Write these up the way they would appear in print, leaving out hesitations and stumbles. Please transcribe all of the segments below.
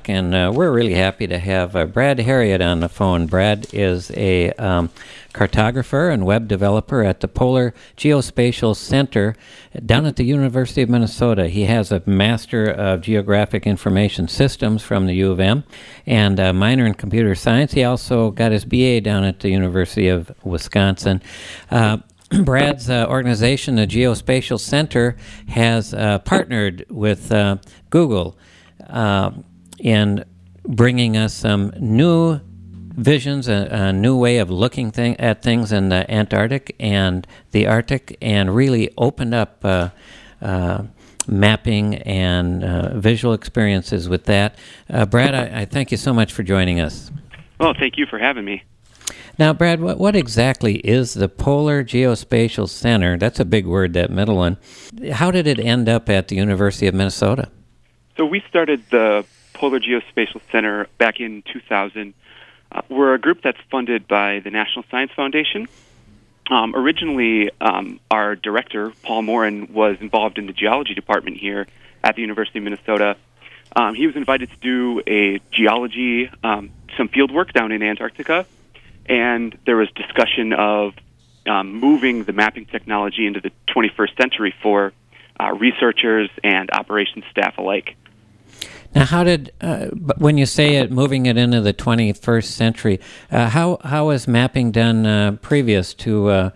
Talk, and we're really happy to have Brad Harriet on the phone. Brad is a cartographer and web developer at the Polar Geospatial Center down at the University of Minnesota. He has a Master of Geographic Information Systems from the U of M and a minor in computer science. He also got his BA down at the University of Wisconsin. Brad's organization, the Geospatial Center, has partnered with Google in bringing us some new visions, a new way of looking at things in the Antarctic and the Arctic, and really opened up mapping and visual experiences with that. Brad, I thank you so much for joining us. Well, thank you for having me. Now, Brad, what exactly is the Polar Geospatial Center? That's a big word, that middle one. How did it end up at the University of Minnesota? So we started the Polar Geospatial Center back in 2000. We're a group that's funded by the National Science Foundation. Originally, our director, Paul Morin, was involved in the geology department here at the University of Minnesota. He was invited to do a geology, some field work down in Antarctica. And there was discussion of moving the mapping technology into the 21st century for researchers and operations staff alike. Now, how did, when you say it, moving it into the 21st century, how was mapping done previous to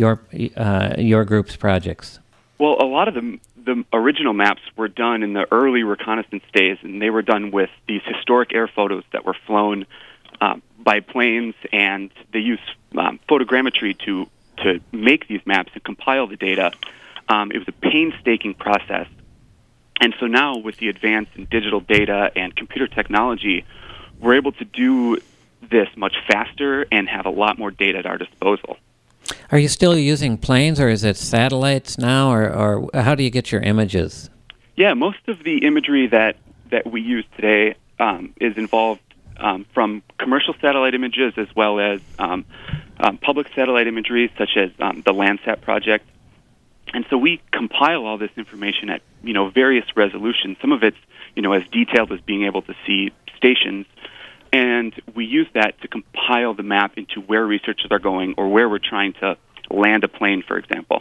your group's projects? Well, a lot of the original maps were done in the early reconnaissance days, and they were done with these historic air photos that were flown by planes, and they use photogrammetry to make these maps and compile the data. It was a painstaking process. And so now with the advance in digital data and computer technology, we're able to do this much faster and have a lot more data at our disposal. Are you still using planes, or is it satellites now, or how do you get your images? Yeah, most of the imagery that we use today is involved from commercial satellite images as well as public satellite imagery, such as the Landsat project. And so we compile all this information at various resolutions. Some of it's as detailed as being able to see stations, and we use that to compile the map into where researchers are going or where we're trying to land a plane, for example.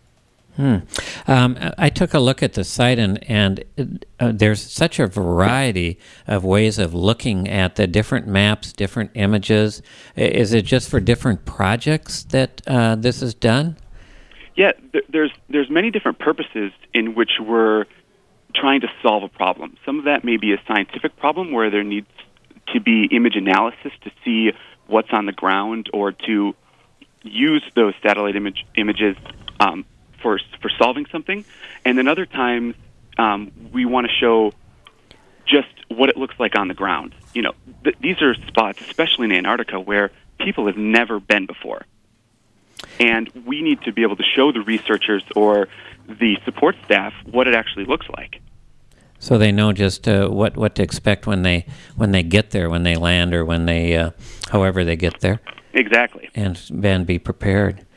I took a look at the site, and there's such a variety of ways of looking at the different maps, different images. Is it just for different projects that this is done? Yeah, there's many different purposes in which we're trying to solve a problem. Some of that may be a scientific problem where there needs to be image analysis to see what's on the ground, or to use those satellite images for solving something. And then other times, we want to show just what it looks like on the ground. These are spots, especially in Antarctica, where people have never been before. And we need to be able to show the researchers or the support staff what it actually looks like. So they know just what to expect when they get there, when they land, or when they, however they get there. Exactly. And be prepared.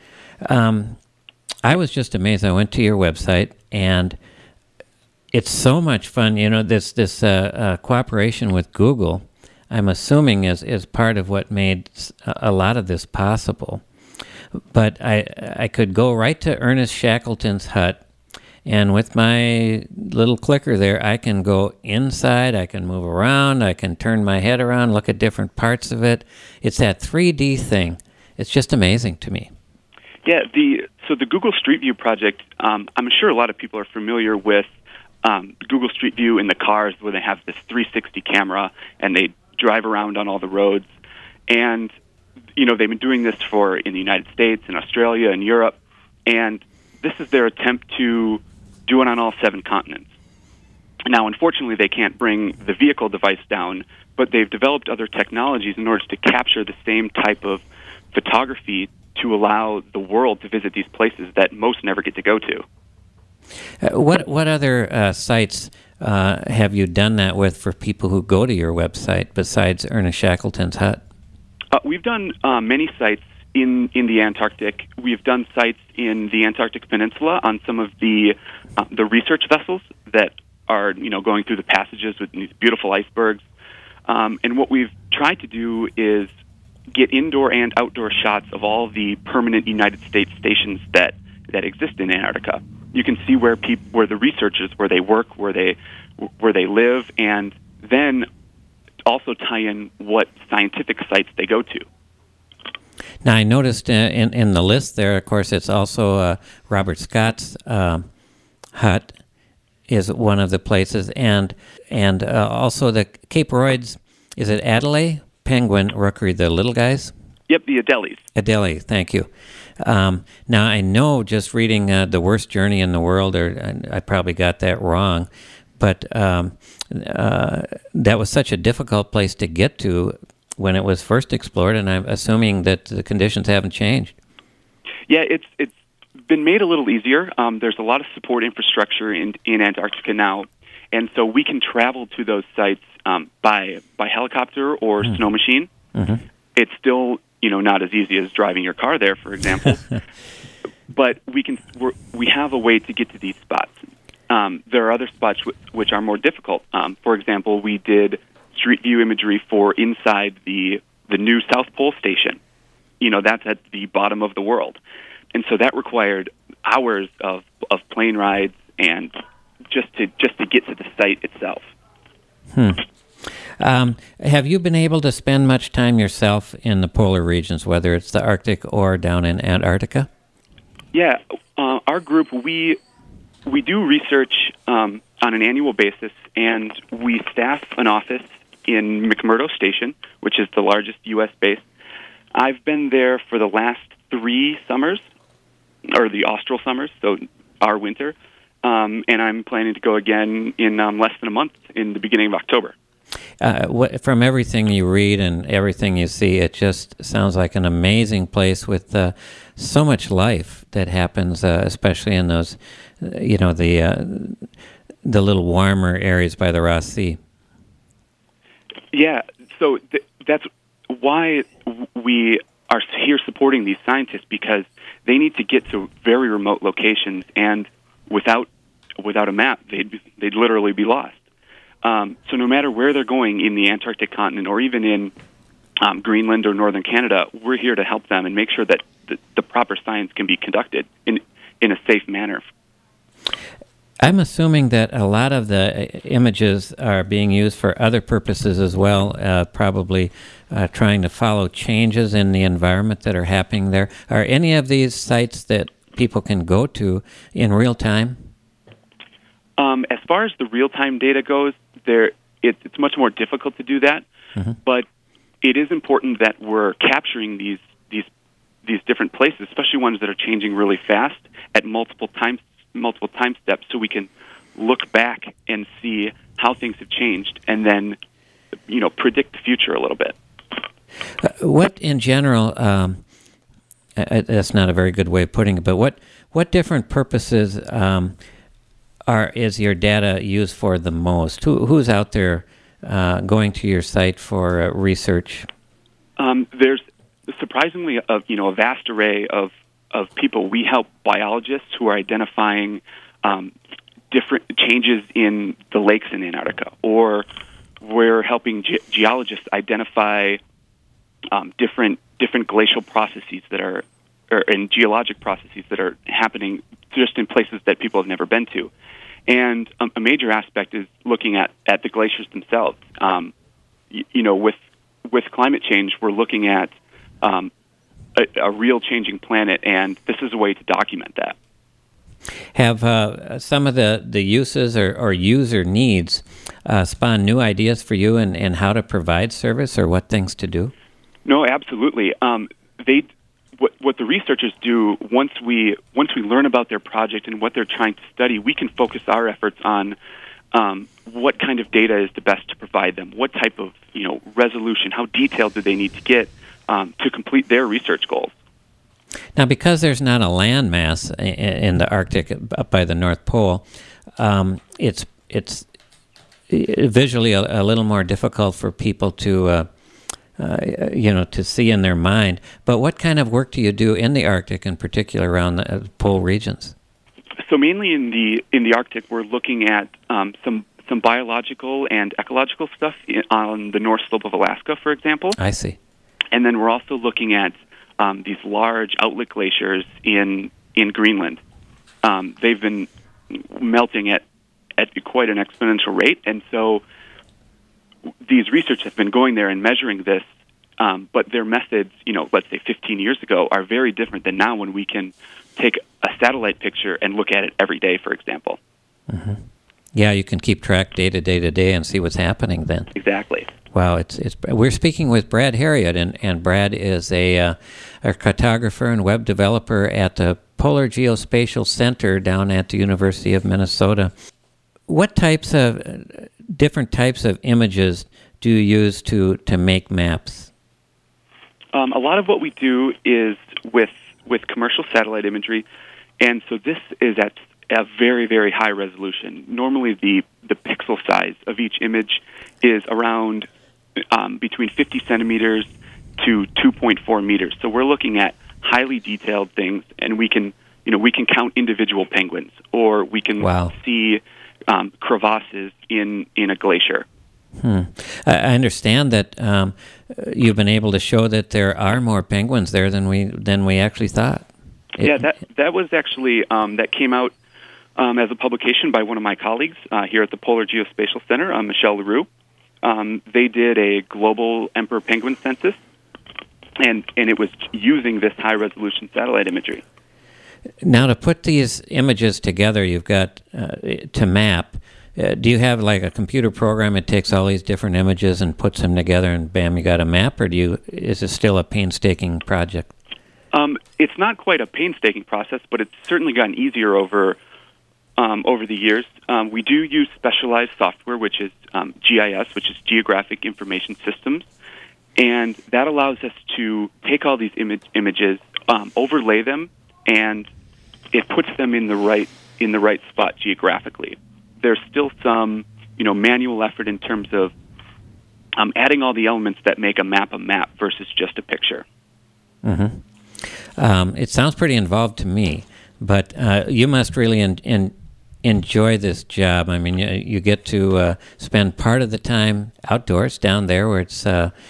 I was just amazed. I went to your website, and it's so much fun. This cooperation with Google, I'm assuming, is part of what made a lot of this possible. But I could go right to Ernest Shackleton's hut, and with my little clicker there, I can go inside, I can move around, I can turn my head around, look at different parts of it. It's that 3D thing. It's just amazing to me. Yeah, so the Google Street View project, I'm sure a lot of people are familiar with Google Street View in the cars, where they have this 360 camera and they drive around on all the roads. And, they've been doing this in the United States and Australia and Europe. And this is their attempt to do it on all 7 continents. Now, unfortunately, they can't bring the vehicle device down, but they've developed other technologies in order to capture the same type of photography to allow the world to visit these places that most never get to go to. What other sites have you done that with for people who go to your website besides Ernest Shackleton's hut? We've done many sites in the Antarctic. We've done sites in the Antarctic Peninsula on some of the research vessels that are going through the passages with these beautiful icebergs. And what we've tried to do is get indoor and outdoor shots of all the permanent United States stations that exist in Antarctica. You can see where the researchers, where they work, where they live, and then also tie in what scientific sites they go to. Now, I noticed in the list there, of course, it's also Robert Scott's hut is one of the places, and also the Cape Royds. Is it Adelaide penguin rookery, the little guys? Yep, the Adelies. Adelie, thank you. Now, I know just reading The Worst Journey in the World, or I probably got that wrong, but that was such a difficult place to get to when it was first explored, and I'm assuming that the conditions haven't changed. Yeah, it's been made a little easier. There's a lot of support infrastructure in Antarctica now, and so we can travel to those sites by helicopter or snow machine. Mm-hmm. It's still not as easy as driving your car there, for example, but we have a way to get to these spots. There are other spots which are more difficult. For example, we did street view imagery for inside the new South Pole station. That's at the bottom of the world. And so that required hours of plane rides and just to get to the site itself. Have you been able to spend much time yourself in the polar regions, whether it's the Arctic or down in Antarctica? Yeah, our group, we do research on an annual basis, and we staff an office in McMurdo Station, which is the largest U.S. base. I've been there for the last 3 summers, or the austral summers, so our winter, and I'm planning to go again in less than a month, in the beginning of October. From everything you read and everything you see, it just sounds like an amazing place with so much life that happens, especially in those, the little warmer areas by the Ross Sea. Yeah, so that's why we are here supporting these scientists, because they need to get to very remote locations, and without a map, they'd literally be lost. So no matter where they're going in the Antarctic continent or even in Greenland or northern Canada, we're here to help them and make sure that the proper science can be conducted in a safe manner. I'm assuming that a lot of the images are being used for other purposes as well, probably trying to follow changes in the environment that are happening there. Are any of these sites that people can go to in real time? As far as the real-time data goes, it's much more difficult to do that, but it is important that we're capturing these different places, especially ones that are changing really fast at multiple time steps, so we can look back and see how things have changed, and then predict the future a little bit. What in general? That's not a very good way of putting it, but what different purposes is your data used for the most? Who's out there going to your site for research? There's surprisingly a vast array of people. We help biologists who are identifying different changes in the lakes in Antarctica, or we're helping geologists identify different glacial processes and geologic processes that are happening just in places that people have never been to. And a major aspect is looking at the glaciers themselves. With climate change, we're looking at a real changing planet, and this is a way to document that. Have some of the uses or user needs spawned new ideas for you in how to provide service or what things to do? No, absolutely. What the researchers do, once we learn about their project and what they're trying to study, we can focus our efforts on what kind of data is the best to provide them, what type of resolution, how detailed do they need to get to complete their research goals. Now, because there's not a landmass in the Arctic up by the North Pole, it's visually a little more difficult for people to to see in their mind. But what kind of work do you do in the Arctic, in particular around the pole regions? So mainly in the Arctic, we're looking at some some biological and ecological stuff on the North Slope of Alaska, for example. I see. And then we're also looking at these large outlet glaciers in Greenland. They've been melting at quite an exponential rate, and so these researchers have been going there and measuring this, but their methods, let's say 15 years ago, are very different than now when we can take a satellite picture and look at it every day, for example. Mm-hmm. Yeah, you can keep track day to day to day and see what's happening then. Exactly. Wow, we're speaking with Brad Herriott, and Brad is a cartographer and web developer at the Polar Geospatial Center down at the University of Minnesota. What different types of images do you use to make maps? A lot of what we do is with commercial satellite imagery, and so this is at a very, very high resolution. Normally the pixel size of each image is around between 50 centimeters to 2.4 meters. So we're looking at highly detailed things, and we can count individual penguins, or we can see crevasses in a glacier. I understand that you've been able to show that there are more penguins there than we actually thought. That was actually that came out as a publication by one of my colleagues here at the Polar Geospatial Center, Michelle Leroux. They did a global emperor penguin census, and it was using this high-resolution satellite imagery. Now, to put these images together, you've got to map. Do you have like a computer program that takes all these different images and puts them together, and bam, you got a map, or is it still a painstaking project? It's not quite a painstaking process, but it's certainly gotten easier over the years. We do use specialized software, which is GIS, which is Geographic Information Systems, and that allows us to take all these images, overlay them, and it puts them in the right spot geographically. There's still some manual effort in terms of adding all the elements that make a map versus just a picture. Mm-hmm. It sounds pretty involved to me, but you must really enjoy this job. I mean, you get to spend part of the time outdoors down there where it's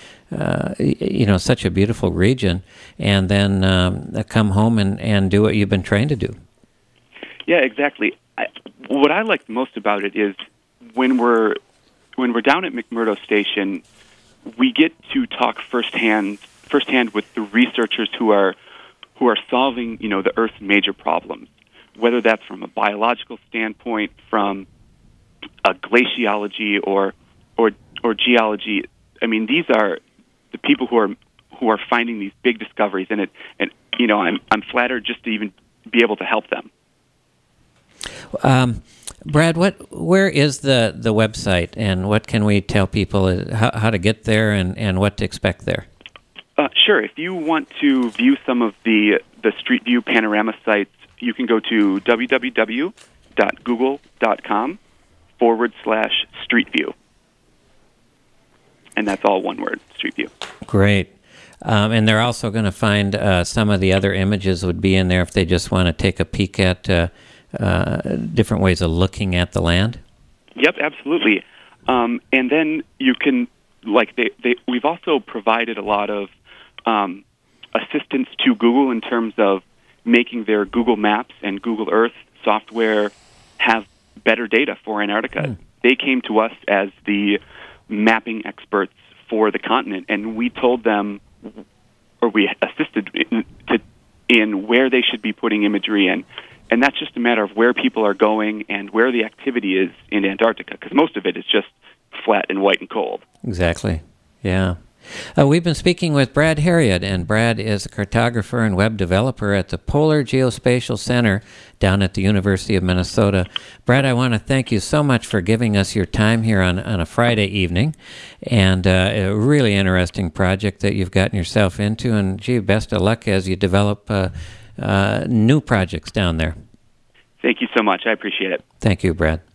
such a beautiful region, and then come home and do what you've been trained to do. Yeah, exactly. What I like most about it is when we're down at McMurdo Station, we get to talk firsthand with the researchers who are solving the Earth's major problems, whether that's from a biological standpoint, from a glaciology or geology. I mean, these are the people who are finding these big discoveries, and I'm flattered just to even be able to help them. Brad, where is the website, and what can we tell people how to get there and what to expect there? Sure. If you want to view some of the Street View panorama sites, you can go to www.google.com/Street View. And that's all one word, Street View. Great. And they're also going to find some of the other images would be in there if they just want to take a peek at different ways of looking at the land? Yep, absolutely. And then you can, we've also provided a lot of assistance to Google in terms of making their Google Maps and Google Earth software have better data for Antarctica. They came to us as the mapping experts for the continent, and we told them, or we assisted in where they should be putting imagery in. And that's just a matter of where people are going and where the activity is in Antarctica, because most of it is just flat and white and cold. Exactly. Yeah. We've been speaking with Brad Herriott, and Brad is a cartographer and web developer at the Polar Geospatial Center down at the University of Minnesota. Brad, I want to thank you so much for giving us your time here on a Friday evening, and a really interesting project that you've gotten yourself into, and gee, best of luck as you develop new projects down there. Thank you so much. I appreciate it. Thank you, Brad.